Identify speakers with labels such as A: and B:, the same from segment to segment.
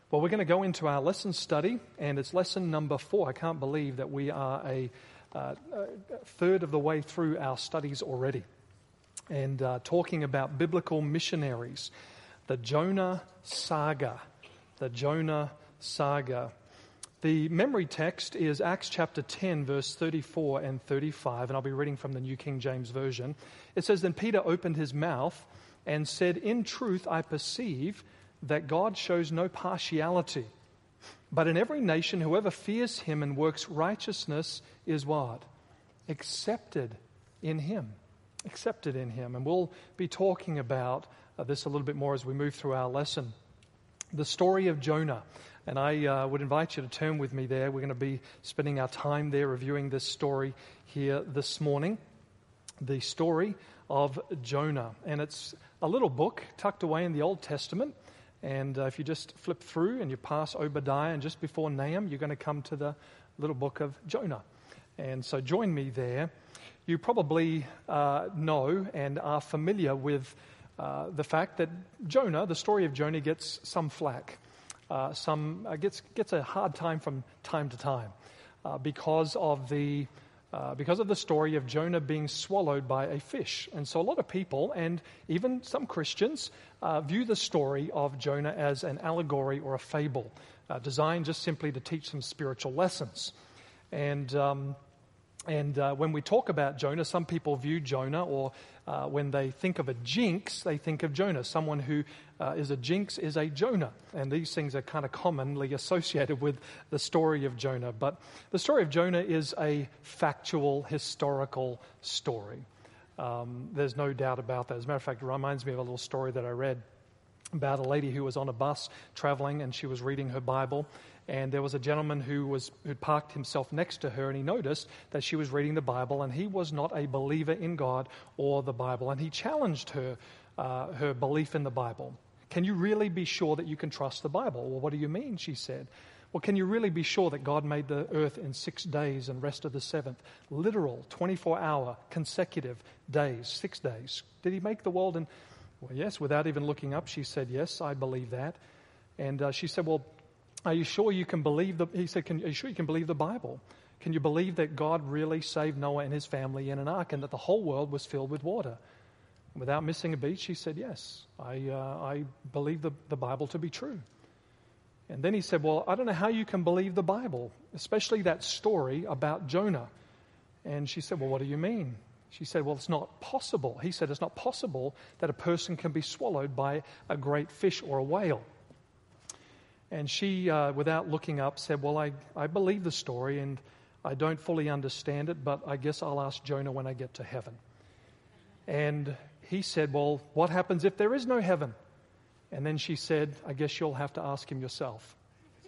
A: Well, we're going to go into our lesson study, and it's lesson number 4. I can't believe that we are a third of the way through our studies already. And talking about biblical missionaries, the Jonah saga. The Jonah saga. The memory text is Acts chapter 10, verse 34 and 35, and I'll be reading from the New King James Version. It says, "Then Peter opened his mouth and said, 'In truth I perceive that God shows no partiality, but in every nation whoever fears him and works righteousness is what? Accepted in him.'" Accepted in him. And we'll be talking about this a little bit more as we move through our lesson. The story of Jonah. And I would invite you to turn with me there. We're going to be spending our time there reviewing this story here this morning. The story of Jonah. And it's a little book tucked away in the Old Testament. And if you just flip through and you pass Obadiah and just before Nahum, you're going to come to the little book of Jonah. And so join me there. You probably know and are familiar with the fact that Jonah, the story of Jonah, gets some flack. Gets a hard time from time to time because of the story of Jonah being swallowed by a fish. And so a lot of people, and even some Christians, view the story of Jonah as an allegory or a fable, designed just simply to teach some spiritual lessons. And when we talk about Jonah, some people view Jonah, or when they think of a jinx, they think of Jonah. Someone who is a jinx is a Jonah. And these things are kind of commonly associated with the story of Jonah. But the story of Jonah is a factual, historical story. There's no doubt about that. As a matter of fact, it reminds me of a little story that I read about a lady who was on a bus traveling, and she was reading her Bible. And there was a gentleman who parked himself next to her, and he noticed that she was reading the Bible, and he was not a believer in God or the Bible. And he challenged her belief in the Bible. "Can you really be sure that you can trust the Bible?" "Well, what do you mean?" she said. "Well, can you really be sure that God made the earth in 6 days and rested the seventh?" Literal, 24-hour consecutive days, 6 days. "Did he make the world in..." "Well, yes," without even looking up, she said, "Yes, I believe that." And she said, "Well, are you sure you can believe he said, are you sure you can believe the Bible? Can you believe that God really saved Noah and his family in an ark and that the whole world was filled with water?" Without missing a beat, she said, "Yes, I believe the Bible to be true." And then he said, "Well, I don't know how you can believe the Bible, especially that story about Jonah." And she said, "Well, what do you mean?" She said, "Well, it's not possible." He said, "It's not possible that a person can be swallowed by a great fish or a whale." And she, without looking up, said, "Well, I believe the story and I don't fully understand it, but I guess I'll ask Jonah when I get to heaven." And he said, "Well, what happens if there is no heaven?" And then she said, "I guess you'll have to ask him yourself."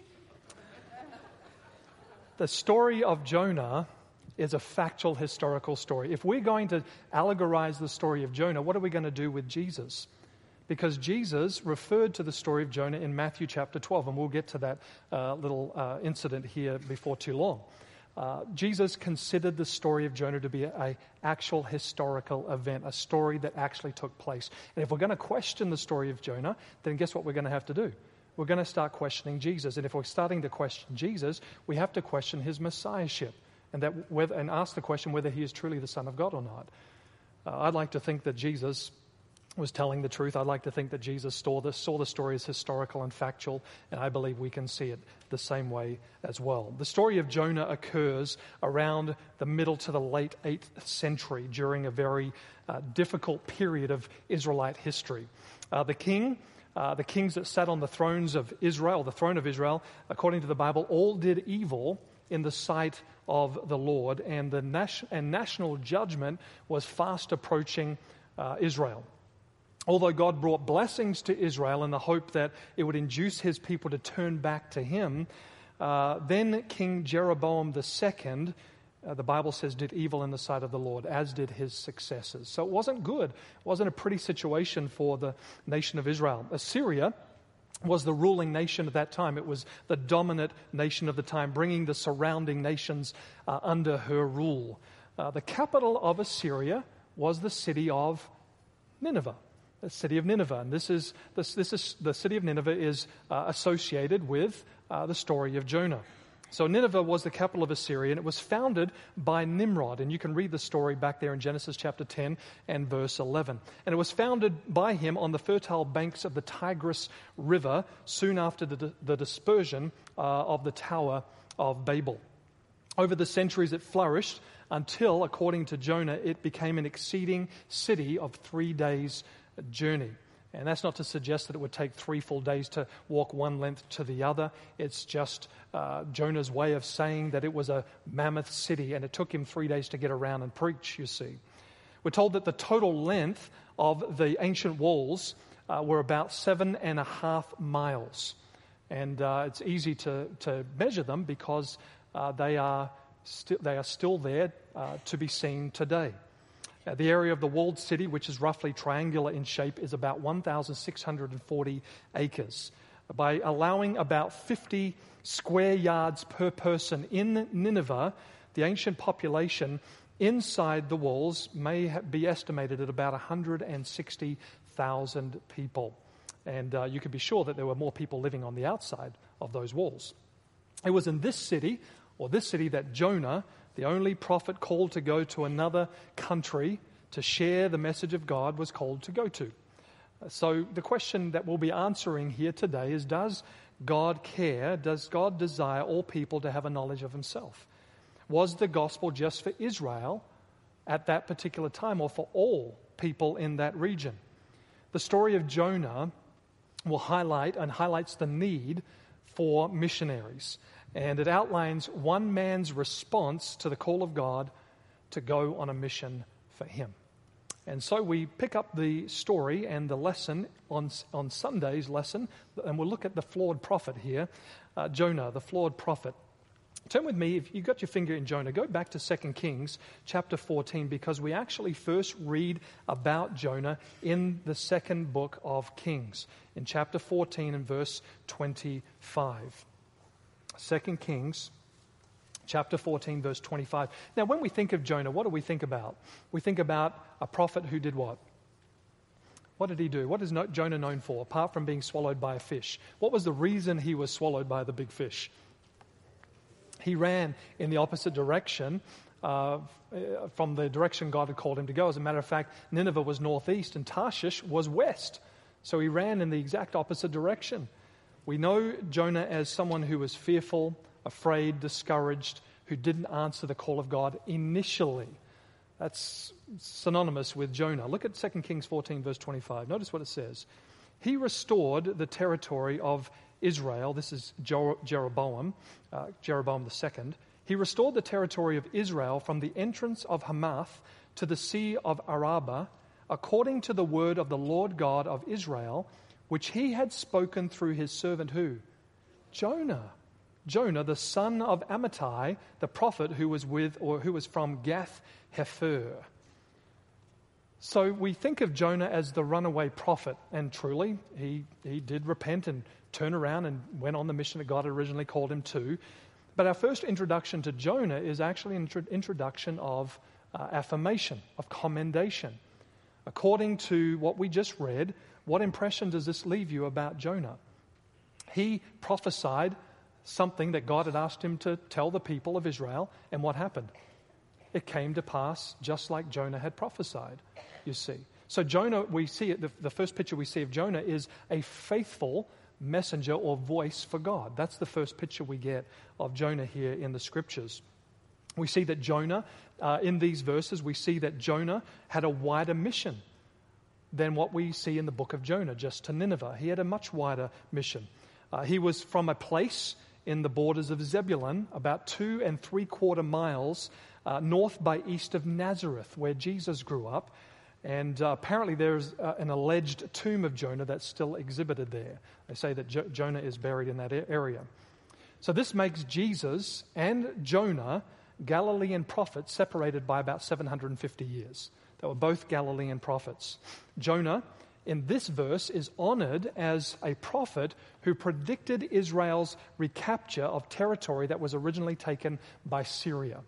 A: The story of Jonah is a factual, historical story. If we're going to allegorize the story of Jonah, what are we going to do with Jesus? Because Jesus referred to the story of Jonah in Matthew chapter 12, and we'll get to that little incident here before too long. Jesus considered the story of Jonah to be an actual historical event, a story that actually took place. And if we're going to question the story of Jonah, then guess what we're going to have to do? We're going to start questioning Jesus. And if we're starting to question Jesus, we have to question his messiahship and ask the question whether he is truly the Son of God or not. I'd like to think that Jesus was telling the truth. I'd like to think that Jesus saw the story as historical and factual, and I believe we can see it the same way as well. The story of Jonah occurs around the middle to the late 8th century during a very difficult period of Israelite history. The kings that sat on the throne of Israel, according to the Bible, all did evil in the sight of the Lord, and national judgment was fast approaching Israel. Although God brought blessings to Israel in the hope that it would induce his people to turn back to him, then King Jeroboam II, the Bible says, did evil in the sight of the Lord, as did his successors. So it wasn't good. It wasn't a pretty situation for the nation of Israel. Assyria was the ruling nation at that time. It was the dominant nation of the time, bringing the surrounding nations under her rule. The capital of Assyria was the city of Nineveh. the city of Nineveh. And this is the city of Nineveh is associated with the story of Jonah. So Nineveh was the capital of Assyria, and it was founded by Nimrod. And you can read the story back there in Genesis chapter 10 and verse 11. And it was founded by him on the fertile banks of the Tigris River soon after the dispersion of the Tower of Babel. Over the centuries it flourished until, according to Jonah, it became an exceeding city of 3 days' journey. And that's not to suggest that it would take 3 full days to walk one length to the other. It's just Jonah's way of saying that it was a mammoth city and it took him 3 days to get around and preach, you see. We're told that the total length of the ancient walls were about 7.5 miles. And it's easy to measure them because they are still there to be seen today. The area of the walled city, which is roughly triangular in shape, is about 1,640 acres. By allowing about 50 square yards per person in Nineveh, the ancient population inside the walls may be estimated at about 160,000 people. And you can be sure that there were more people living on the outside of those walls. It was in this city that Jonah, the only prophet called to go to another country to share the message of God, was called to go to. So the question that we'll be answering here today is, does God care? Does God desire all people to have a knowledge of himself? Was the gospel just for Israel at that particular time, or for all people in that region? The story of Jonah will highlights the need for missionaries. And it outlines one man's response to the call of God to go on a mission for him. And so we pick up the story and the lesson on Sunday's lesson, and we'll look at the flawed prophet here, Jonah, the flawed prophet. Turn with me, if you've got your finger in Jonah, go back to 2 Kings chapter 14, because we actually first read about Jonah in the second book of Kings, in chapter 14 and verse 25. 2 Kings chapter 14, verse 25. Now, when we think of Jonah, what do we think about? We think about a prophet who did what? What did he do? What is Jonah known for, apart from being swallowed by a fish? What was the reason he was swallowed by the big fish? He ran in the opposite direction from the direction God had called him to go. As a matter of fact, Nineveh was northeast and Tarshish was west. So he ran in the exact opposite direction. We know Jonah as someone who was fearful, afraid, discouraged, who didn't answer the call of God initially. That's synonymous with Jonah. Look at 2 Kings 14, verse 25. Notice what it says. He restored the territory of Israel. This is Jeroboam II. He restored the territory of Israel from the entrance of Hamath to the Sea of Arabah, according to the word of the Lord God of Israel, which he had spoken through his servant who? Jonah. Jonah, the son of Amittai, the prophet who was from Gath Hepher. So we think of Jonah as the runaway prophet, and truly he did repent and turn around and went on the mission that God originally called him to. But our first introduction to Jonah is actually an introduction of affirmation, of commendation. According to what we just read, what impression does this leave you about Jonah? He prophesied something that God had asked him to tell the people of Israel, and what happened? It came to pass just like Jonah had prophesied, you see. So Jonah, we see it, the first picture we see of Jonah is a faithful messenger or voice for God. That's the first picture we get of Jonah here in the scriptures. We see that Jonah, in these verses, we see that Jonah had a wider mission than what we see in the book of Jonah, just to Nineveh. He had a much wider mission. He was from a place in the borders of Zebulun, about 2 3/4 miles north by east of Nazareth, where Jesus grew up. And apparently there's an alleged tomb of Jonah that's still exhibited there. They say that Jonah is buried in that area. So this makes Jesus and Jonah Galilean prophets separated by about 750 years. They were both Galilean prophets. Jonah, in this verse, is honored as a prophet who predicted Israel's recapture of territory that was originally taken by Syria.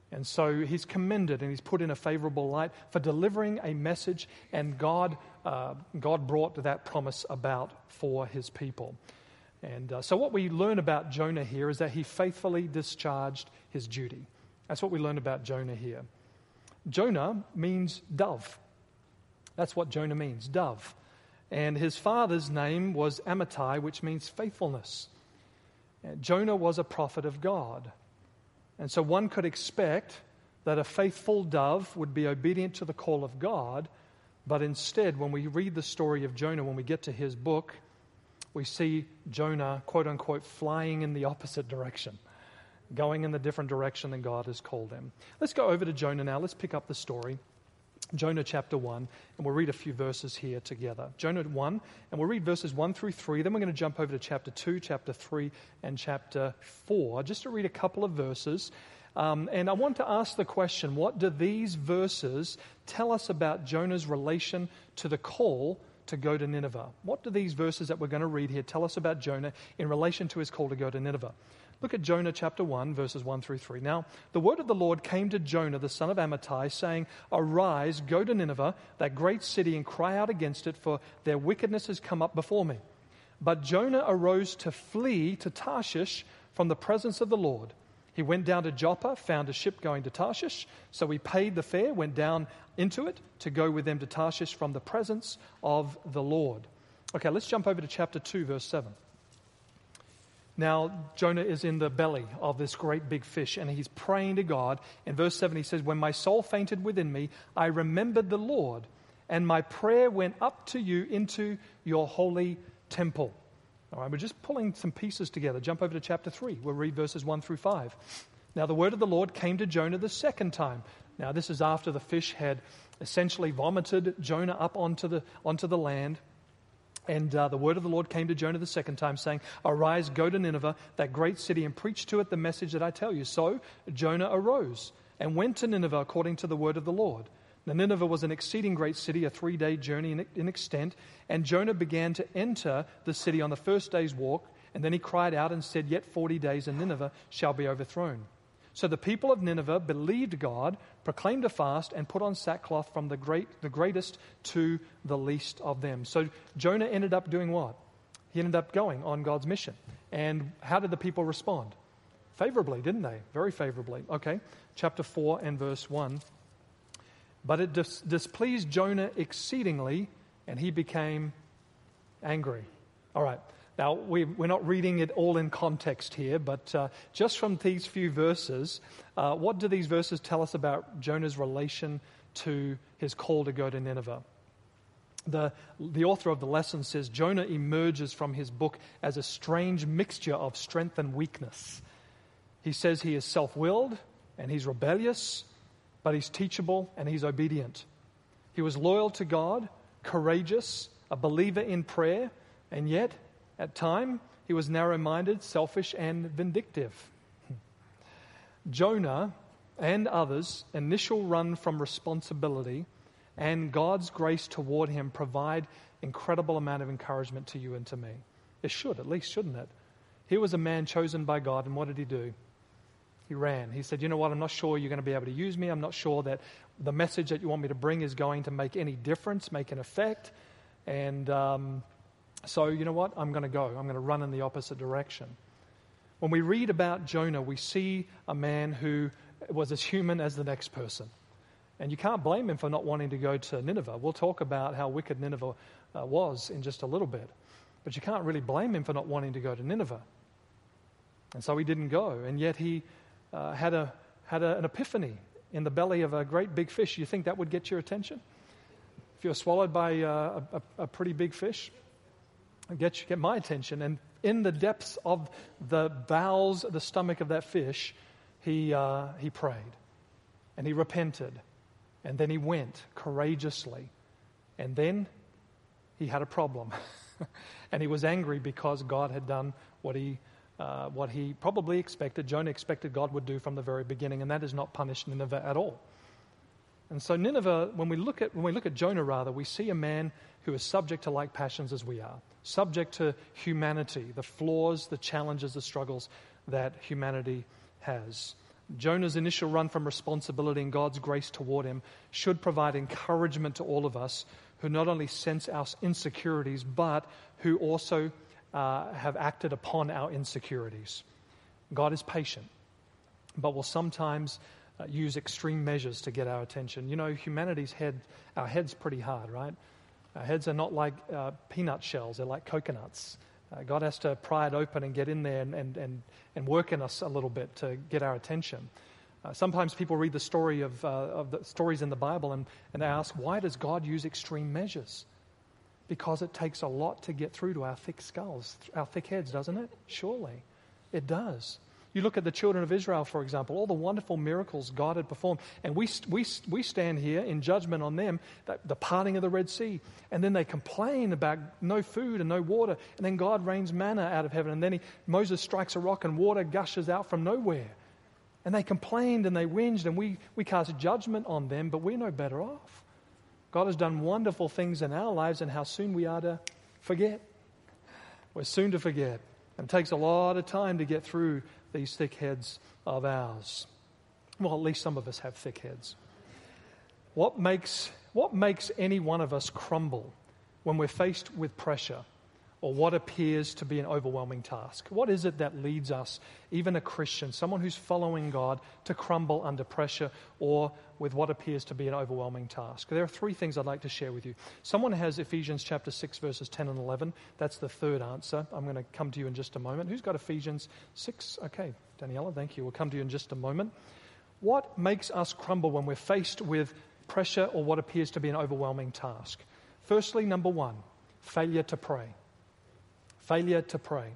A: And so he's commended and he's put in a favorable light for delivering a message, and God brought that promise about for his people. And so what we learn about Jonah here is that he faithfully discharged his duty. That's what we learn about Jonah here. Jonah means dove. That's what Jonah means, dove. And his father's name was Amittai, which means faithfulness. And Jonah was a prophet of God. And so one could expect that a faithful dove would be obedient to the call of God, but instead, when we read the story of Jonah, when we get to his book, we see Jonah, quote unquote, flying in the opposite direction, going in the different direction than God has called him. Let's go over to Jonah now. Let's pick up the story. Jonah chapter 1, and we'll read a few verses here together. Jonah 1, and we'll read verses 1 through 3. Then we're going to jump over to chapter 2, chapter 3, and chapter 4, just to read a couple of verses. And I want to ask the question, what do these verses tell us about Jonah's relation to the call to go to Nineveh? What do these verses that we're going to read here tell us about Jonah in relation to his call to go to Nineveh? Look at Jonah chapter 1, verses 1 through 3. Now, the word of the Lord came to Jonah, the son of Amittai, saying, "Arise, go to Nineveh, that great city, and cry out against it, for their wickedness has come up before me." But Jonah arose to flee to Tarshish from the presence of the Lord. He went down to Joppa, found a ship going to Tarshish, so he paid the fare, went down into it to go with them to Tarshish from the presence of the Lord. Okay, let's jump over to chapter 2, verse 7. Now, Jonah is in the belly of this great big fish, and he's praying to God. In verse 7, he says, "When my soul fainted within me, I remembered the Lord, and my prayer went up to you into your holy temple." All right, we're just pulling some pieces together. Jump over to chapter 3. We'll read verses 1 through 5. "Now the word of the Lord came to Jonah the second time." Now this is after the fish had essentially vomited Jonah up onto the land. And the word of the Lord came to Jonah the second time, saying, "Arise, go to Nineveh, that great city, and preach to it the message that I tell you." So Jonah arose and went to Nineveh according to the word of the Lord. Now Nineveh was an exceeding great city, a 3-day journey in extent, and Jonah began to enter the city on the first day's walk, and then he cried out and said, "Yet 40 days and Nineveh shall be overthrown." So the people of Nineveh believed God, proclaimed a fast, and put on sackcloth from the greatest to the least of them. So Jonah ended up doing what? He ended up going on God's mission. And how did the people respond? Favorably, didn't they? Very favorably. Okay, chapter 4 and verse 1. "But it displeased Jonah exceedingly, and he became angry." All right. Now, we're not reading it all in context here, but just from these few verses, what do these verses tell us about Jonah's relation to his call to go to Nineveh? The author of the lesson says Jonah emerges from his book as a strange mixture of strength and weakness. He says he is self-willed and he's rebellious, but he's teachable and he's obedient. He was loyal to God, courageous, a believer in prayer, and yet at times, he was narrow-minded, selfish, and vindictive. Jonah and others' initial run from responsibility and God's grace toward him provide incredible amount of encouragement to you and to me. It should, at least, shouldn't it? He was a man chosen by God, and what did he do? He ran. He said, "You know what, I'm not sure you're going to be able to use me. I'm not sure that the message that you want me to bring is going to make any difference, make an effect. And so, you know what? I'm going to go. I'm going to run in the opposite direction." When we read about Jonah, we see a man who was as human as the next person. And you can't blame him for not wanting to go to Nineveh. We'll talk about how wicked Nineveh was in just a little bit. But you can't really blame him for not wanting to go to Nineveh. And so he didn't go. And yet he had an epiphany in the belly of a great big fish. You think that would get your attention? If you're swallowed by a pretty big fish? Get my attention. And in the depths of the bowels, the stomach of that fish, he prayed. And he repented. And then he went courageously. And then he had a problem. And he was angry because God had done what he probably expected, Jonah expected God would do from the very beginning, and that is not punish Nineveh at all. And so Nineveh, when we look at Jonah rather, we see a man who is subject to like passions as we are, subject to humanity, the flaws, the challenges, the struggles that humanity has. Jonah's initial run from responsibility and God's grace toward him should provide encouragement to all of us who not only sense our insecurities, but who also have acted upon our insecurities. God is patient, but will sometimes use extreme measures to get our attention. You know, our head's pretty hard, right? Our heads are not like peanut shells, they're like coconuts. God has to pry it open and get in there and work in us a little bit to get our attention. Sometimes people read the story of the stories in the Bible and they ask, why does God use extreme measures? Because it takes a lot to get through to our thick skulls, our thick heads, doesn't it? Surely, it does. You look at the children of Israel, for example, all the wonderful miracles God had performed, and we stand here in judgment on them, the parting of the Red Sea, and then they complain about no food and no water, and then God rains manna out of heaven, and then Moses strikes a rock and water gushes out from nowhere. And they complained and they whinged, and we cast judgment on them, but we're no better off. God has done wonderful things in our lives, and how soon we are to forget. We're soon to forget. And it takes a lot of time to get through these thick heads of ours. Well, at least some of us have thick heads. What makes any one of us crumble when we're faced with pressure or what appears to be an overwhelming task? What is it that leads us, even a Christian, someone who's following God, to crumble under pressure or with what appears to be an overwhelming task? There are three things I'd like to share with you. Someone has Ephesians chapter 6, verses 10 and 11. That's the third answer. I'm going to come to you in just a moment. Who's got Ephesians 6? Okay, Daniela, thank you. We'll come to you in just a moment. What makes us crumble when we're faced with pressure or what appears to be an overwhelming task? Firstly, number one, failure to pray. Failure to pray.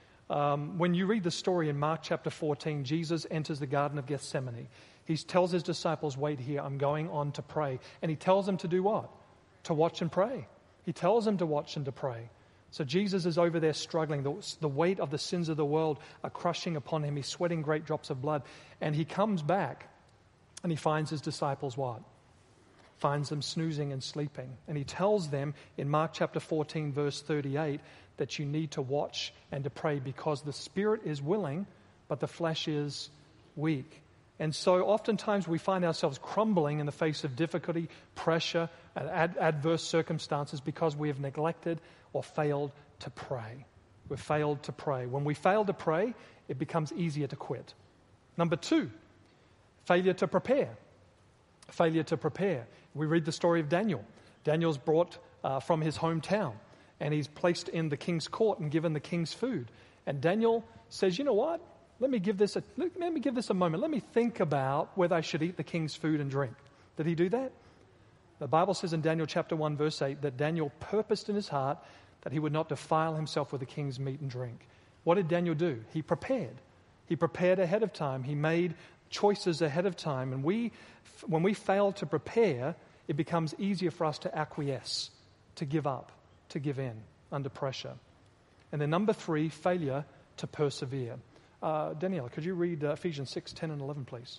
A: When you read the story in Mark chapter 14, Jesus enters the Garden of Gethsemane. He tells his disciples, wait here, I'm going on to pray. And he tells them to do what? To watch and pray. He tells them to watch and to pray. So Jesus is over there struggling. The weight of the sins of the world are crushing upon him. He's sweating great drops of blood. And he comes back and he finds his disciples what? Finds them snoozing and sleeping. And he tells them in Mark chapter 14, verse 38, that you need to watch and to pray because the spirit is willing, but the flesh is weak. And so oftentimes we find ourselves crumbling in the face of difficulty, pressure, and adverse circumstances because we have neglected or failed to pray. We've failed to pray. When we fail to pray, it becomes easier to quit. Number two, failure to prepare. Failure to prepare. We read the story of Daniel. Daniel's brought from his hometown, and he's placed in the king's court and given the king's food. And Daniel says, you know what? Let me give this a moment. Let me think about whether I should eat the king's food and drink. Did he do that? The Bible says in Daniel chapter 1, verse 8, that Daniel purposed in his heart that he would not defile himself with the king's meat and drink. What did Daniel do? He prepared. He prepared ahead of time. He made choices ahead of time. And when we fail to prepare, it becomes easier for us to acquiesce, to give up, to give in under pressure. And then number three, failure to persevere. Daniela, could you read Ephesians 6, 10 and 11, please?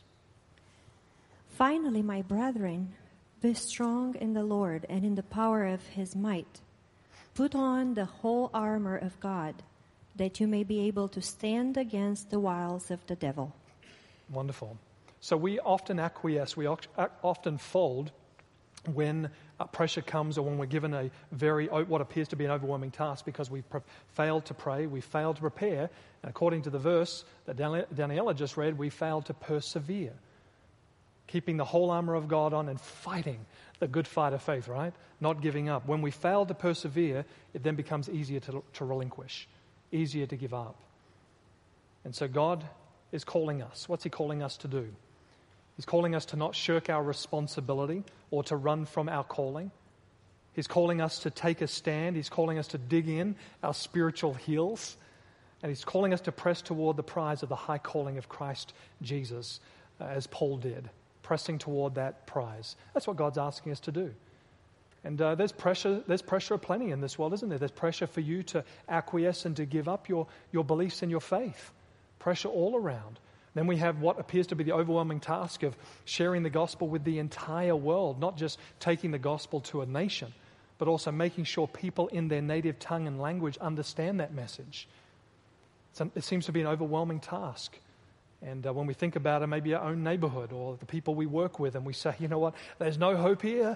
B: Finally, my brethren, be strong in the Lord and in the power of his might. Put on the whole armor of God, that you may be able to stand against the wiles of the devil.
A: Wonderful. So we often acquiesce, we often fold when pressure comes or when we're given what appears to be an overwhelming task because we failed to pray, we failed to prepare, and according to the verse that Daniela just read, we failed to persevere. Keeping the whole armor of God on and fighting the good fight of faith, right? Not giving up. When we fail to persevere, it then becomes easier to relinquish, easier to give up. And so God is calling us. What's he calling us to do? He's calling us to not shirk our responsibility or to run from our calling. He's calling us to take a stand. He's calling us to dig in our spiritual heels. And he's calling us to press toward the prize of the high calling of Christ Jesus, as Paul did, pressing toward that prize. That's what God's asking us to do. And there's pressure aplenty in this world, isn't there? There's pressure for you to acquiesce and to give up your beliefs and your faith. Pressure all around. Then we have what appears to be the overwhelming task of sharing the gospel with the entire world, not just taking the gospel to a nation, but also making sure people in their native tongue and language understand that message. It seems to be an overwhelming task. And when we think about it, maybe our own neighborhood or the people we work with, and we say, you know what, there's no hope here.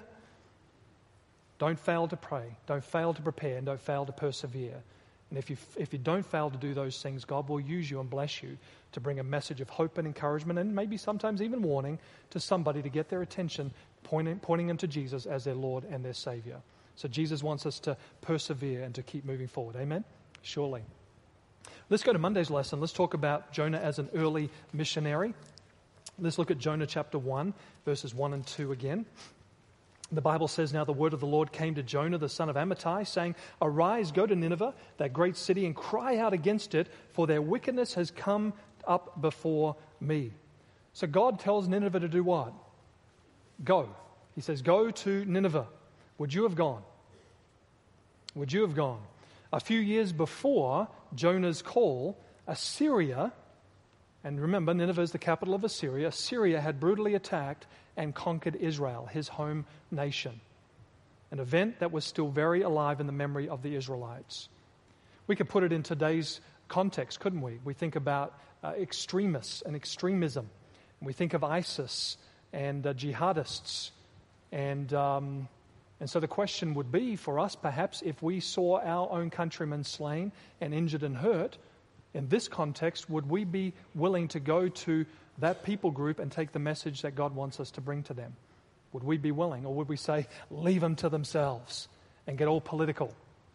A: Don't fail to pray. Don't fail to prepare. And don't fail to persevere. And if you don't fail to do those things, God will use you and bless you to bring a message of hope and encouragement, and maybe sometimes even warning to somebody to get their attention, pointing them to Jesus as their Lord and their Savior. So Jesus wants us to persevere and to keep moving forward. Amen? Surely. Let's go to Monday's lesson. Let's talk about Jonah as an early missionary. Let's look at Jonah chapter 1, verses 1 and 2 again. The Bible says, "Now the word of the Lord came to Jonah, the son of Amittai, saying, 'Arise, go to Nineveh, that great city, and cry out against it, for their wickedness has come up before me.'" So God tells Nineveh to do what? Go. He says, go to Nineveh. Would you have gone? Would you have gone? A few years before Jonah's call, Assyria, and remember, Nineveh is the capital of Assyria, Assyria had brutally attacked and conquered Israel, his home nation. An event that was still very alive in the memory of the Israelites. We could put it in today's context, couldn't we? We think about extremists and extremism. We think of ISIS and jihadists. And so the question would be for us, perhaps, if we saw our own countrymen slain and injured and hurt, in this context, would we be willing to go to that people group and take the message that God wants us to bring to them? Would we be willing? Or would we say, leave them to themselves and get all political?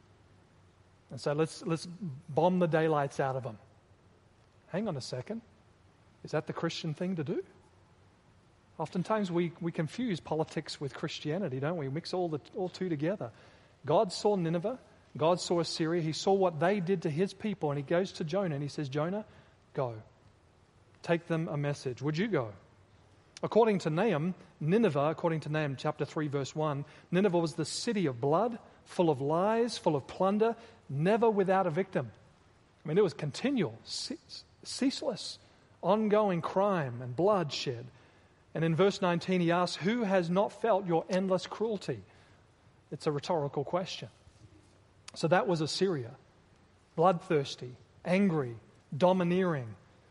A: And so let's bomb the daylights out of them. Hang on a second. Is that the Christian thing to do? Oftentimes we confuse politics with Christianity, don't we? We mix all two together. God saw Nineveh. God saw Assyria. He saw what they did to his people, and he goes to Jonah and he says, Jonah, go. Take them a message. Would you go? According to Nahum, Nineveh, according to Nahum chapter 3, verse 1, Nineveh was the city of blood, full of lies, full of plunder, never without a victim. I mean, it was continual, ceaseless, ongoing crime and bloodshed. And in verse 19, he asks, who has not felt your endless cruelty? It's a rhetorical question. So that was Assyria, bloodthirsty, angry, domineering.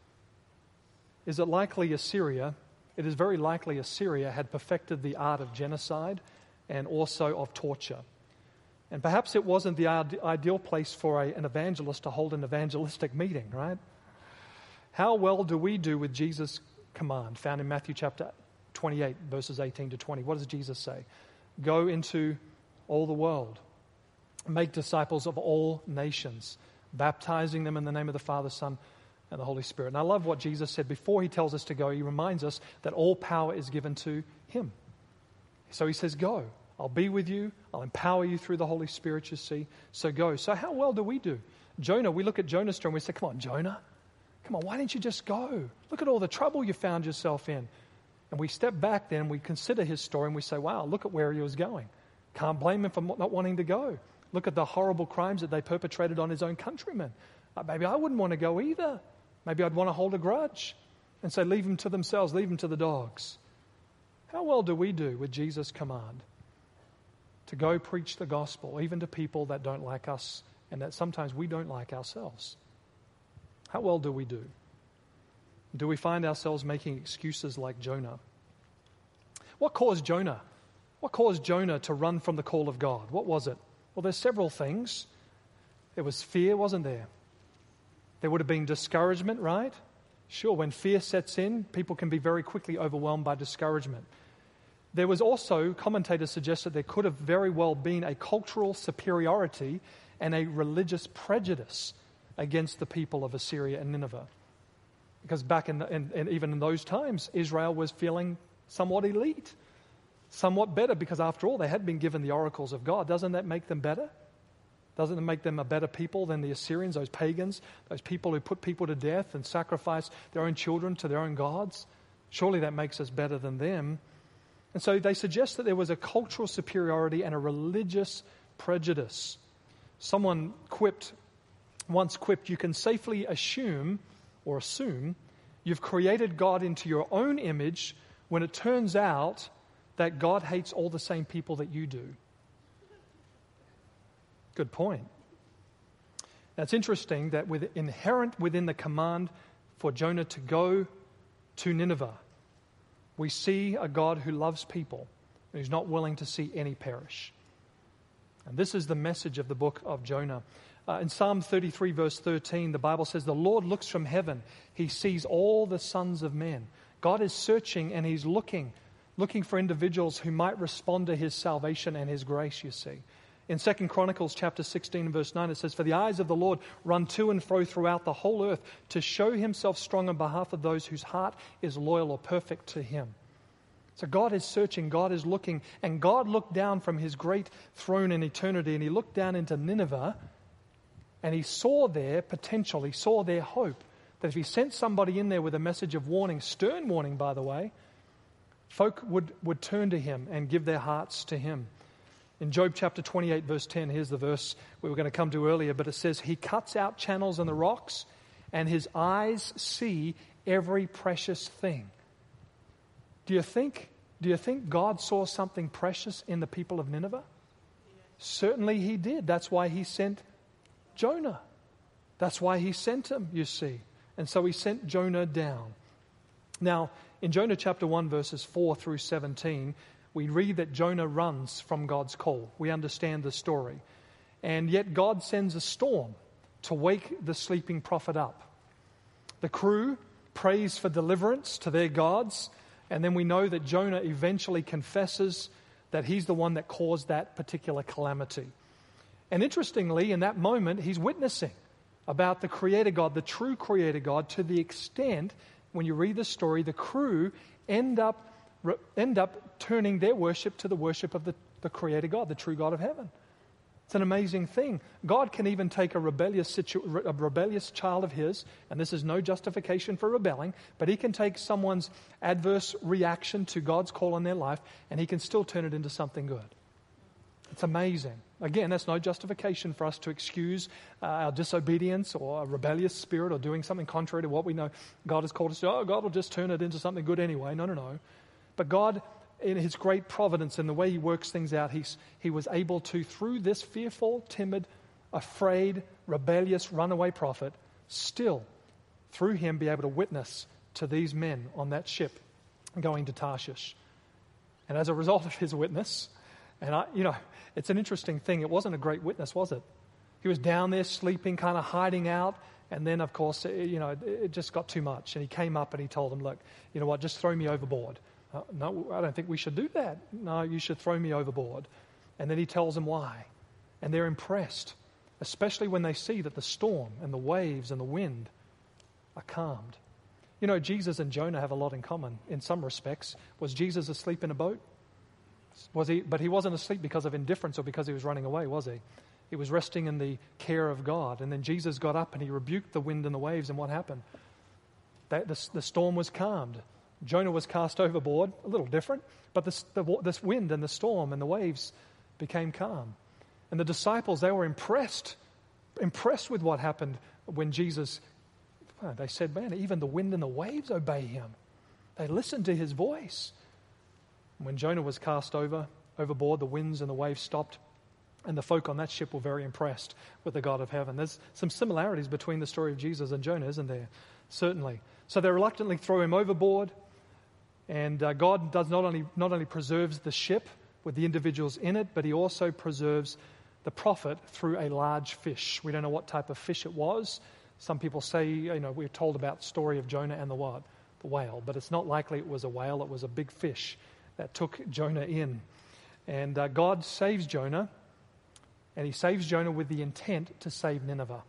A: Is it likely Assyria? It is very likely Assyria had perfected the art of genocide and also of torture. And perhaps it wasn't the ideal place for an evangelist to hold an evangelistic meeting, right? How well do we do with Jesus' command found in Matthew chapter 28, verses 18 to 20? What does Jesus say? Go into all the world. Make disciples of all nations, baptizing them in the name of the Father, Son, and the Holy Spirit. And I love what Jesus said before he tells us to go. He reminds us that all power is given to him. So he says, go. I'll be with you. I'll empower you through the Holy Spirit, you see. So go. So how well do we do? Jonah, we look at Jonah's story and we say, come on, Jonah. Come on, why didn't you just go? Look at all the trouble you found yourself in. And we step back then and we consider his story and we say, wow, look at where he was going. Can't blame him for not wanting to go. Look at the horrible crimes that they perpetrated on his own countrymen. Maybe I wouldn't want to go either. Maybe I'd want to hold a grudge and say, leave them to themselves, leave them to the dogs. How well do we do with Jesus' command to go preach the gospel, even to people that don't like us and that sometimes we don't like ourselves? How well do we do? Do we find ourselves making excuses like Jonah? What caused Jonah? What caused Jonah to run from the call of God? What was it? Well, there's several things. There was fear, wasn't there? There would have been discouragement, right? Sure, when fear sets in, people can be very quickly overwhelmed by discouragement. There was also, commentators suggest that there could have very well been a cultural superiority and a religious prejudice against the people of Assyria and Nineveh. Because back even in those times, Israel was feeling somewhat elite, somewhat better, because after all, they had been given the oracles of God. Doesn't that make them better? Doesn't it make them a better people than the Assyrians, those pagans, those people who put people to death and sacrifice their own children to their own gods? Surely that makes us better than them. And so they suggest that there was a cultural superiority and a religious prejudice. Someone once quipped, you can safely assume you've created God into your own image when it turns out that God hates all the same people that you do. Good point. Now, it's interesting that inherent within the command for Jonah to go to Nineveh, we see a God who loves people and who's not willing to see any perish. And this is the message of the book of Jonah. In Psalm 33, verse 13, the Bible says, "The Lord looks from heaven. He sees all the sons of men." God is searching and He's looking for individuals who might respond to His salvation and His grace, you see. In 2 Chronicles chapter 16, verse 9, it says, "For the eyes of the Lord run to and fro throughout the whole earth to show Himself strong on behalf of those whose heart is loyal or perfect to Him." So God is searching, God is looking, and God looked down from His great throne in eternity, and He looked down into Nineveh, and He saw their potential, He saw their hope, that if He sent somebody in there with a message of warning, stern warning, by the way, folk would turn to Him and give their hearts to Him. In Job chapter 28, verse 10, here's the verse we were going to come to earlier, but it says, "He cuts out channels in the rocks, and His eyes see every precious thing." Do you think God saw something precious in the people of Nineveh? Certainly He did. That's why He sent Jonah. That's why He sent him, you see. And so He sent Jonah down. Now, in Jonah chapter 1, verses 4 through 17, we read that Jonah runs from God's call. We understand the story. And yet God sends a storm to wake the sleeping prophet up. The crew prays for deliverance to their gods, and then we know that Jonah eventually confesses that he's the one that caused that particular calamity. And interestingly, in that moment, he's witnessing about the Creator God, the true Creator God, to the extent, when you read the story, the crew end up turning their worship to the worship of the Creator God, the true God of heaven. It's an amazing thing. God can even take a rebellious child of His, and this is no justification for rebelling, but He can take someone's adverse reaction to God's call in their life, and He can still turn it into something good. It's amazing. Again, that's no justification for us to excuse our disobedience or a rebellious spirit or doing something contrary to what we know God has called us to. Oh, God will just turn it into something good anyway. No. But God, in His great providence and the way He works things out, He was able to, through this fearful, timid, afraid, rebellious, runaway prophet, still, through him, be able to witness to these men on that ship going to Tarshish. And as a result of his witness, and it's an interesting thing. It wasn't a great witness, was it? He was down there sleeping, kind of hiding out. And then, of course, it just got too much. And he came up and he told them, "Look, you know what, just throw me overboard." No, I don't think we should do that. No, you should throw me overboard. And then he tells them why. And they're impressed, especially when they see that the storm and the waves and the wind are calmed. You know, Jesus and Jonah have a lot in common in some respects. Was Jesus asleep in a boat? Was he? But he wasn't asleep because of indifference or because he was running away, was he? He was resting in the care of God. And then Jesus got up and He rebuked the wind and the waves, and what happened? The storm was calmed. Jonah was cast overboard, a little different, but this wind and the storm and the waves became calm. And the disciples, they were impressed with what happened when Jesus, they said, "Man, even the wind and the waves obey Him." They listened to His voice. When Jonah was cast overboard, the winds and the waves stopped, and the folk on that ship were very impressed with the God of heaven. There's some similarities between the story of Jesus and Jonah, isn't there? Certainly. So they reluctantly throw him overboard, and God does not only preserves the ship with the individuals in it, but He also preserves the prophet through a large fish. We don't know what type of fish it was. Some people say, we're told about the story of Jonah and the whale, but it's not likely it was a whale. It was a big fish that took Jonah in. And God saves Jonah, and He saves Jonah with the intent to save Nineveh.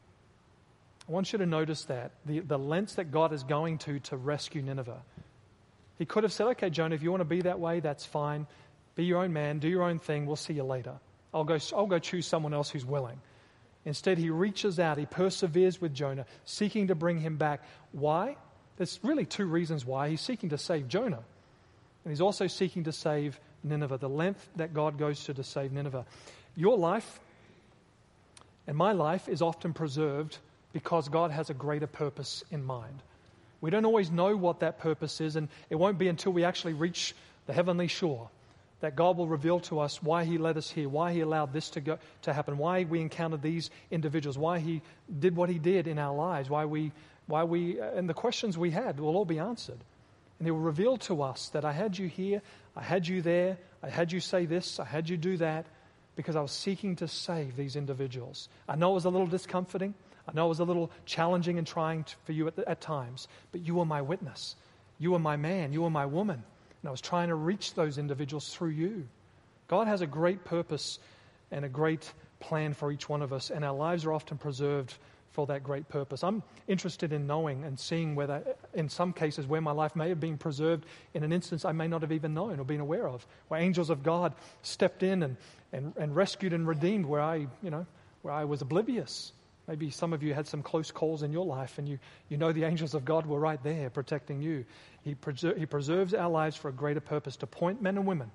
A: I want you to notice that, the lengths that God is going to rescue Nineveh. He could have said, "Okay, Jonah, if you want to be that way, that's fine. Be your own man, do your own thing, we'll see you later. I'll go choose someone else who's willing." Instead, He reaches out, He perseveres with Jonah, seeking to bring him back. Why? There's really two reasons why. He's seeking to save Jonah, and He's also seeking to save Nineveh, the length that God goes to save Nineveh. Your life and my life is often preserved because God has a greater purpose in mind. We don't always know what that purpose is, and it won't be until we actually reach the heavenly shore that God will reveal to us why He led us here, why He allowed this to happen, why we encountered these individuals, why He did what He did in our lives, why we and the questions we had will all be answered. And He will reveal to us that I had you here, I had you there, I had you say this, I had you do that, because I was seeking to save these individuals. I know it was a little discomforting. I know it was a little challenging and trying for you at times, but you were my witness. You were my man. You were my woman. And I was trying to reach those individuals through you. God has a great purpose and a great plan for each one of us, and our lives are often preserved for that great purpose. I'm interested in knowing and seeing whether, in some cases, where my life may have been preserved in an instance I may not have even known or been aware of, where angels of God stepped in and rescued and redeemed where I was oblivious. Maybe some of you had some close calls in your life, and you know the angels of God were right there protecting you. He preserves our lives for a greater purpose, to point men and women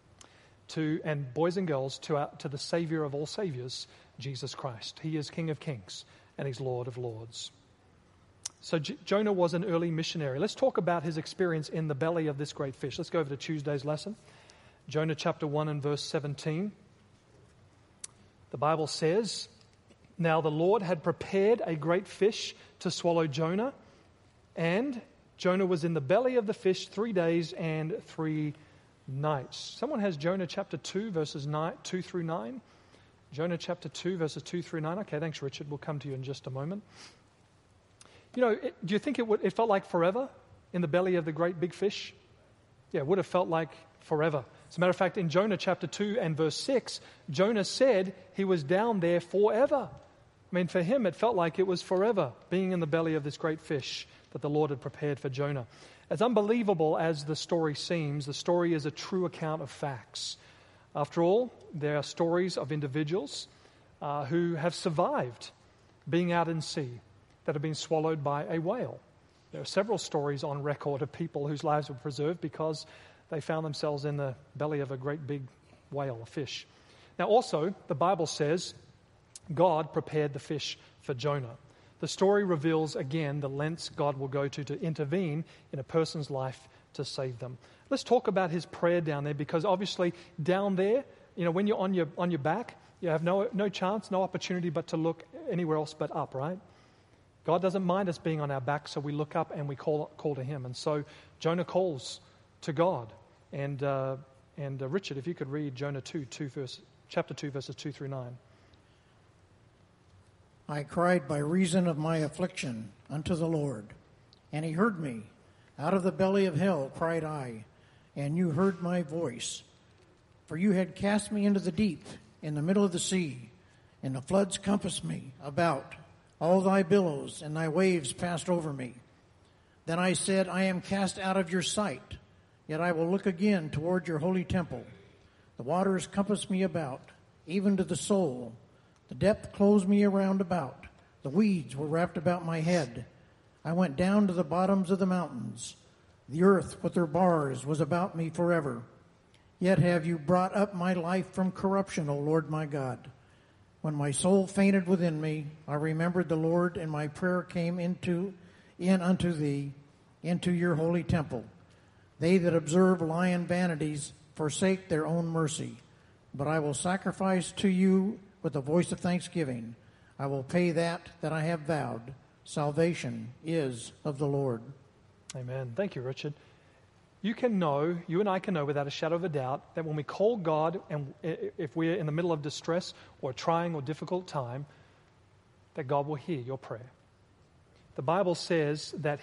A: and boys and girls to the Savior of all Saviors, Jesus Christ. He is King of Kings and He's Lord of Lords. So Jonah was an early missionary. Let's talk about his experience in the belly of this great fish. Let's go over to Tuesday's lesson. Jonah chapter 1 and verse 17. The Bible says, "Now the Lord had prepared a great fish to swallow Jonah, and Jonah was in the belly of the fish 3 days and 3 nights." Someone has Jonah chapter 2, verses 2 through 9. Jonah chapter 2, verses 2 through 9. Okay, thanks, Richard. We'll come to you in just a moment. Do you think it felt like forever in the belly of the great big fish? Yeah, it would have felt like forever. As a matter of fact, in Jonah chapter 2 and verse 6, Jonah said he was down there forever. I mean, for him, it felt like it was forever being in the belly of this great fish that the Lord had prepared for Jonah. As unbelievable as the story seems, the story is a true account of facts. After all, there are stories of individuals who have survived being out in sea that have been swallowed by a whale. There are several stories on record of people whose lives were preserved because they found themselves in the belly of a great big whale, a fish. Now also, the Bible says God prepared the fish for Jonah. The story reveals again the lengths God will go to intervene in a person's life to save them. Let's talk about his prayer down there, because obviously down there, when you're on your back, you have no chance, no opportunity but to look anywhere else but up, right? God doesn't mind us being on our back, so we look up and we call to Him. And so Jonah calls to God. And Richard, if you could read Jonah chapter 2, verses 2 through 9.
C: "I cried by reason of my affliction unto the Lord, and He heard me. Out of the belly of hell cried I, and you heard my voice. For you had cast me into the deep, in the middle of the sea, and the floods compassed me about. All thy billows and thy waves passed over me. Then I said, I am cast out of your sight, yet I will look again toward your holy temple. The waters compassed me about, even to the soul. The depth closed me around about. The weeds were wrapped about my head. I went down to the bottoms of the mountains. The earth with her bars was about me forever. Yet have you brought up my life from corruption, O Lord my God. When my soul fainted within me, I remembered the Lord, and my prayer came in unto thee, into your holy temple. They that observe lying vanities forsake their own mercy. But I will sacrifice to you with the voice of thanksgiving. I will pay that I have vowed. Salvation is of the Lord."
A: Amen. Thank you, Richard. You and I can know without a shadow of a doubt that when we call God, and if we're in the middle of distress or trying or difficult time, that God will hear your prayer. The Bible says that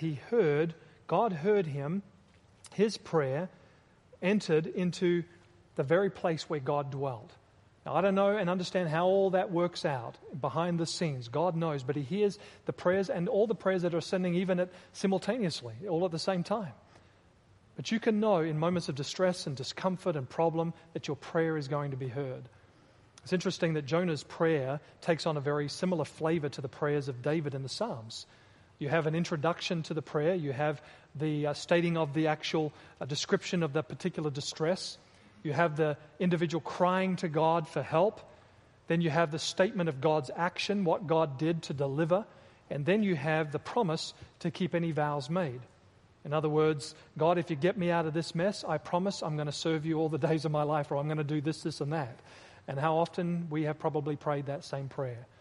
A: God heard him, his prayer entered into the very place where God dwelled. Now, I don't know and understand how all that works out behind the scenes. God knows, but He hears the prayers and all the prayers that are ascending even simultaneously, all at the same time. But you can know in moments of distress and discomfort and problem that your prayer is going to be heard. It's interesting that Jonah's prayer takes on a very similar flavor to the prayers of David in the Psalms. You have an introduction to the prayer. You have the stating of the actual description of the particular distress. You have the individual crying to God for help. Then you have the statement of God's action, what God did to deliver. And then you have the promise to keep any vows made. In other words, God, if you get me out of this mess, I promise I'm going to serve you all the days of my life, or I'm going to do this, this, and that. And how often we have probably prayed that same prayer.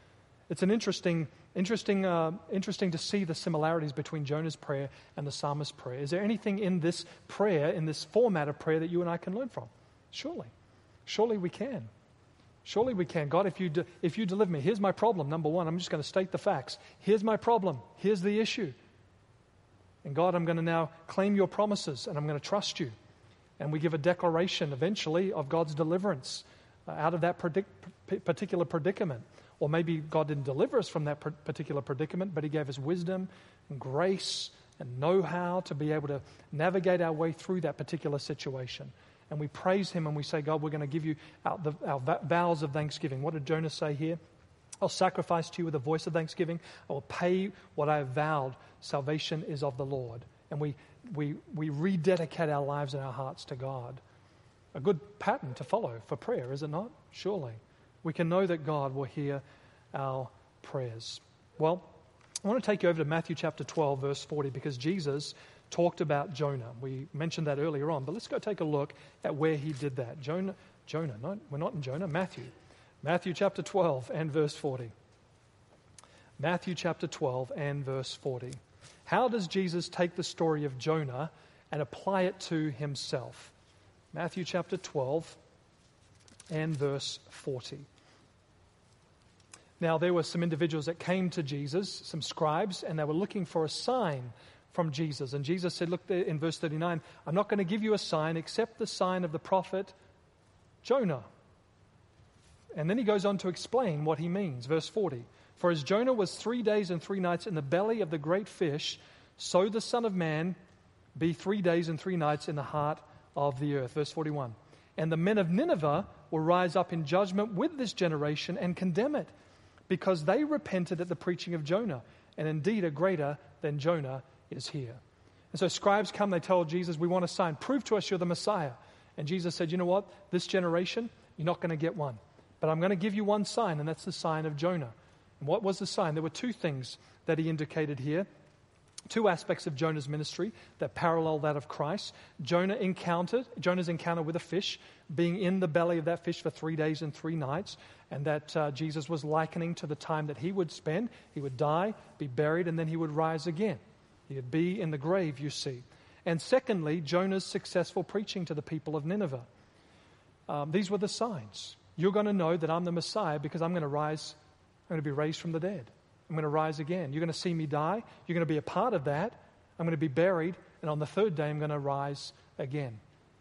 A: It's an interesting to see the similarities between Jonah's prayer and the psalmist's prayer. Is there anything in this prayer, in this format of prayer, that you and I can learn from? Surely we can. Surely we can. God, if you deliver me, here's my problem. Number one, I'm just going to state the facts. Here's my problem. Here's the issue. And God, I'm going to now claim your promises, and I'm going to trust you. And we give a declaration eventually of God's deliverance out of that particular predicament. Or maybe God didn't deliver us from that particular predicament, but he gave us wisdom and grace and know-how to be able to navigate our way through that particular situation. And we praise him and we say, God, we're going to give you our vows of thanksgiving. What did Jonah say here? I'll sacrifice to you with a voice of thanksgiving. I will pay what I have vowed. Salvation is of the Lord. And we rededicate our lives and our hearts to God. A good pattern to follow for prayer, is it not? Surely. We can know that God will hear our prayers. Well, I want to take you over to Matthew chapter 12, verse 40, because Jesus talked about Jonah. We mentioned that earlier on, but let's go take a look at where he did that. We're not in Jonah, Matthew chapter 12 and verse 40. Matthew chapter 12 and verse 40. How does Jesus take the story of Jonah and apply it to himself? Matthew chapter 12 and verse 40. Now, there were some individuals that came to Jesus, some scribes, and they were looking for a sign from Jesus. And Jesus said, look there in verse 39, I'm not going to give you a sign except the sign of the prophet Jonah. And then he goes on to explain what he means. Verse 40, for as Jonah was 3 days and 3 nights in the belly of the great fish, so the Son of Man be 3 days and 3 nights in the heart of the earth. Verse 41, and the men of Nineveh will rise up in judgment with this generation and condemn it, because they repented at the preaching of Jonah, and indeed a greater than Jonah is here. And so scribes come, they tell Jesus, we want a sign. Prove to us you're the Messiah. And Jesus said, you know what? This generation, you're not going to get one. But I'm going to give you one sign, and that's the sign of Jonah. And what was the sign? There were two things that he indicated here. Two aspects of Jonah's ministry that parallel that of Christ. Jonah's encounter with a fish, being in the belly of that fish for 3 days and 3 nights, and that Jesus was likening to the time that he would spend. He would die, be buried, and then he would rise again. He would be in the grave, you see. And secondly, Jonah's successful preaching to the people of Nineveh. These were the signs. You're going to know that I'm the Messiah because I'm going to rise. I'm going to be raised from the dead. I'm going to rise again. You're going to see me die. You're going to be a part of that. I'm going to be buried. And on the third day, I'm going to rise again.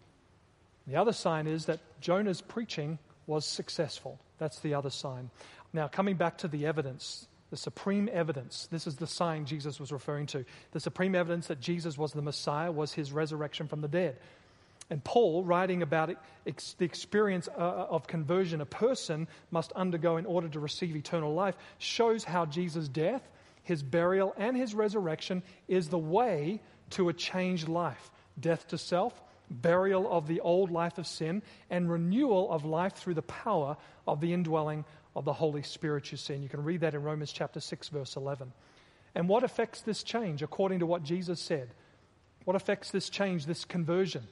A: The other sign is that Jonah's preaching was successful. That's the other sign. Now, coming back to the evidence, the supreme evidence, this is the sign Jesus was referring to. The supreme evidence that Jesus was the Messiah was his resurrection from the dead. And Paul, writing about the experience of conversion a person must undergo in order to receive eternal life, shows how Jesus' death, his burial, and his resurrection is the way to a changed life. Death to self, burial of the old life of sin, and renewal of life through the power of the indwelling of the Holy Spirit, you see. And you can read that in Romans chapter 6, verse 11. And what affects this change, according to what Jesus said? What affects this change, this conversion?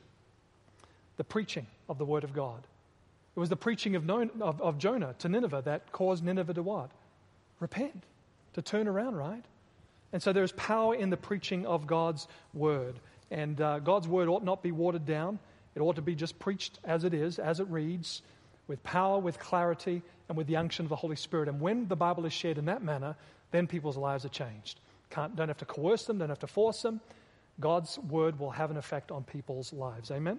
A: The preaching of the Word of God. It was the preaching of Jonah to Nineveh that caused Nineveh to what? Repent, to turn around, right? And so there is power in the preaching of God's Word. And God's Word ought not be watered down. It ought to be just preached as it is, as it reads, with power, with clarity, and with the unction of the Holy Spirit. And when the Bible is shared in that manner, then people's lives are changed. Don't have to coerce them, don't have to force them. God's Word will have an effect on people's lives. Amen?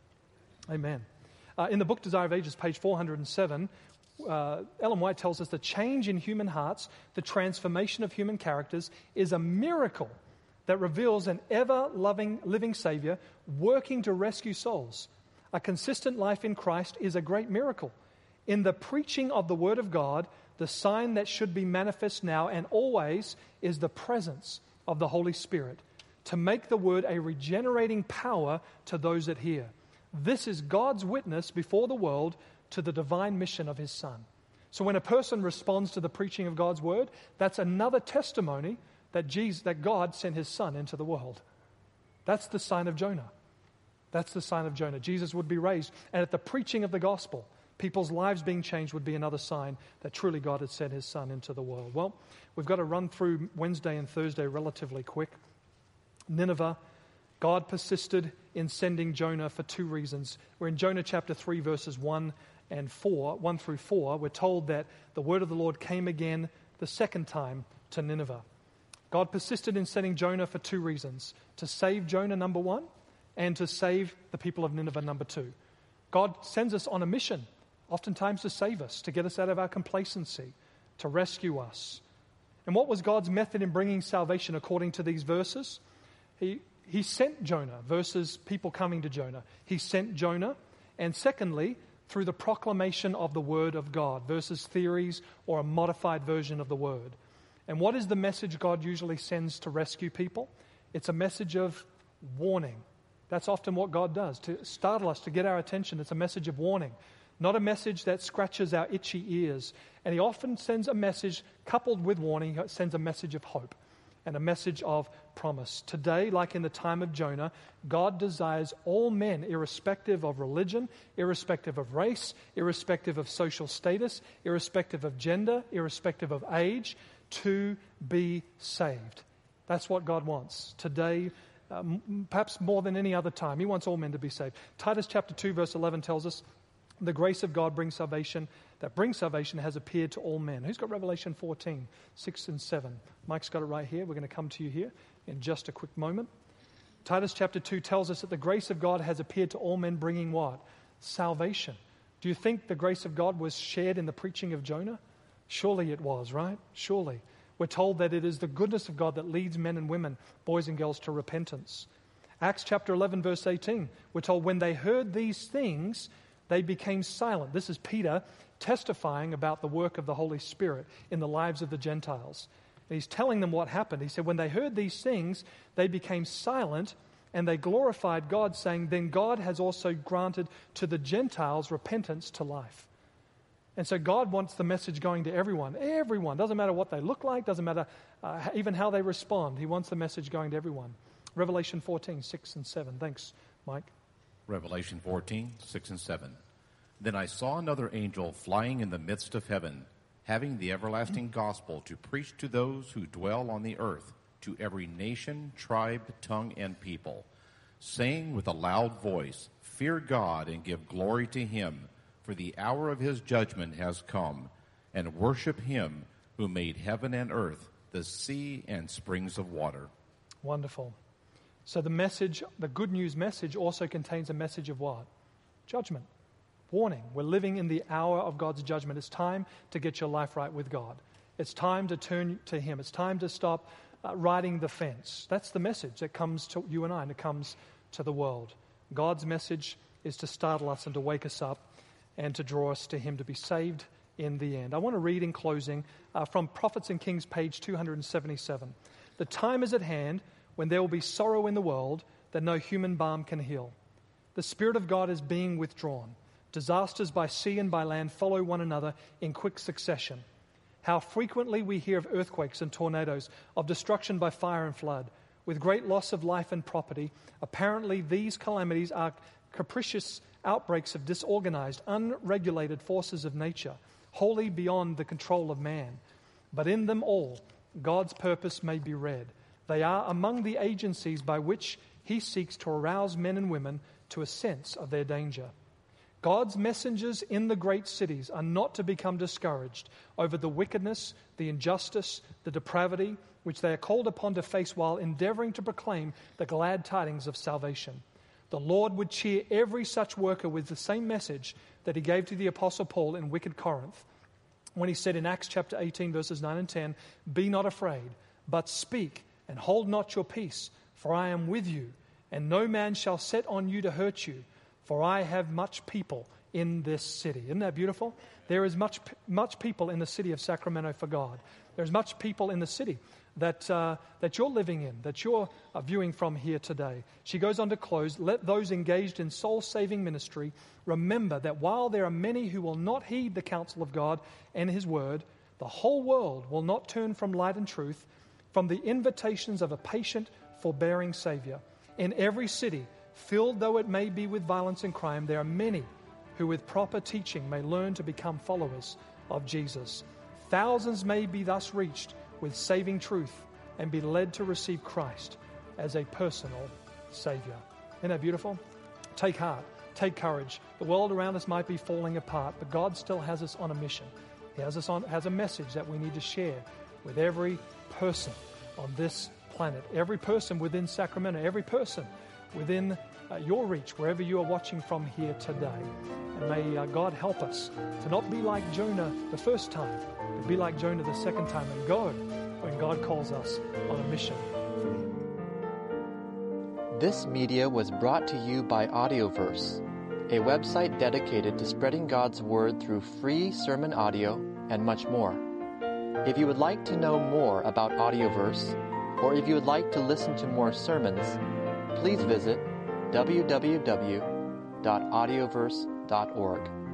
A: Amen. In the book Desire of Ages, page 407, Ellen White tells us the change in human hearts, the transformation of human characters, is a miracle that reveals an ever-loving, living Savior working to rescue souls. A consistent life in Christ is a great miracle. In the preaching of the Word of God, the sign that should be manifest now and always is the presence of the Holy Spirit to make the Word a regenerating power to those that hear. This is God's witness before the world to the divine mission of His Son. So when a person responds to the preaching of God's Word, that's another testimony that God sent His Son into the world. That's the sign of Jonah. That's the sign of Jonah. Jesus would be raised, and at the preaching of the gospel, people's lives being changed would be another sign that truly God had sent his Son into the world. Well, we've got to run through Wednesday and Thursday relatively quick. Nineveh, God persisted in sending Jonah for two reasons. We're in Jonah chapter 3, verses 1 through 4. We're told that the word of the Lord came again the second time to Nineveh. God persisted in sending Jonah for two reasons: to save Jonah, number one, and to save the people of Nineveh, number two. God sends us on a mission, oftentimes to save us, to get us out of our complacency, to rescue us. And what was God's method in bringing salvation according to these verses? He sent Jonah versus people coming to Jonah. He sent Jonah, and secondly, through the proclamation of the word of God versus theories or a modified version of the word. And what is the message God usually sends to rescue people? It's a message of warning. That's often what God does, to startle us, to get our attention. It's a message of warning, not a message that scratches our itchy ears. And he often sends a message coupled with warning. He sends a message of hope and a message of promise. Today, like in the time of Jonah, God desires all men, irrespective of religion, irrespective of race, irrespective of social status, irrespective of gender, irrespective of age, to be saved. That's what God wants today, perhaps more than any other time. He wants all men to be saved. Titus chapter 2, verse 11 tells us, the grace of God brings salvation, has appeared to all men. Who's got Revelation 14, 6 and 7? Mike's got it right here. We're going to come to you here in just a quick moment. Titus chapter 2 tells us that the grace of God has appeared to all men, bringing what? Salvation. Do you think the grace of God was shared in the preaching of Jonah? Surely it was, right? Surely. We're told that it is the goodness of God that leads men and women, boys and girls, to repentance. Acts chapter 11, verse 18, we're told when they heard these things, they became silent. This is Peter testifying about the work of the Holy Spirit in the lives of the Gentiles. And he's telling them what happened. He said, when they heard these things, they became silent and they glorified God, saying, then God has also granted to the Gentiles repentance to life. And so God wants the message going to everyone. Everyone. Doesn't matter what they look like. Doesn't matter even how they respond. He wants the message going to everyone. Revelation 14, 6 and 7. Thanks, Mike.
D: Revelation 14, 6 and 7. Then I saw another angel flying in the midst of heaven, having the everlasting gospel to preach to those who dwell on the earth, to every nation, tribe, tongue, and people, saying with a loud voice, fear God and give glory to him, for the hour of his judgment has come, and worship him who made heaven and earth, the sea and springs of water.
A: Wonderful. So the message, the good news message, also contains a message of what? Judgment. Warning. We're living in the hour of God's judgment. It's time to get your life right with God. It's time to turn to him. It's time to stop riding the fence. That's the message that comes to you and I, and it comes to the world. God's message is to startle us and to wake us up and to draw us to him to be saved in the end. I want to read in closing from Prophets and Kings, page 277. The time is at hand when there will be sorrow in the world that no human balm can heal. The Spirit of God is being withdrawn. Disasters by sea and by land follow one another in quick succession. How frequently we hear of earthquakes and tornadoes, of destruction by fire and flood, with great loss of life and property. Apparently these calamities are capricious outbreaks of disorganized, unregulated forces of nature, wholly beyond the control of man. But in them all, God's purpose may be read. They are among the agencies by which he seeks to arouse men and women to a sense of their danger. God's messengers in the great cities are not to become discouraged over the wickedness, the injustice, the depravity which they are called upon to face while endeavoring to proclaim the glad tidings of salvation. The Lord would cheer every such worker with the same message that he gave to the Apostle Paul in wicked Corinth, when he said in Acts chapter 18, verses 9 and 10, be not afraid, but speak, and hold not your peace, for I am with you, and no man shall set on you to hurt you, for I have much people in this city. Isn't that beautiful? There is much people in the city of Sacramento for God. There's much people in the city that you're living in, that you're viewing from here today. She goes on to close, let those engaged in soul-saving ministry remember that while there are many who will not heed the counsel of God and his word, the whole world will not turn from light and truth, from the invitations of a patient, forbearing Savior. In every city, filled though it may be with violence and crime, there are many who with proper teaching may learn to become followers of Jesus. Thousands may be thus reached with saving truth and be led to receive Christ as a personal Savior. Isn't that beautiful? Take heart. Take courage. The world around us might be falling apart, but God still has us on a mission. He has a message that we need to share with every person on this planet, every person within Sacramento, every person within your reach, wherever you are watching from here today. And may God help us to not be like Jonah the first time, but be like Jonah the second time and go when God calls us on a mission.
E: This media was brought to you by Audioverse, a website dedicated to spreading God's Word through free sermon audio and much more. If you would like to know more about Audioverse, or if you would like to listen to more sermons, please visit www.audioverse.org.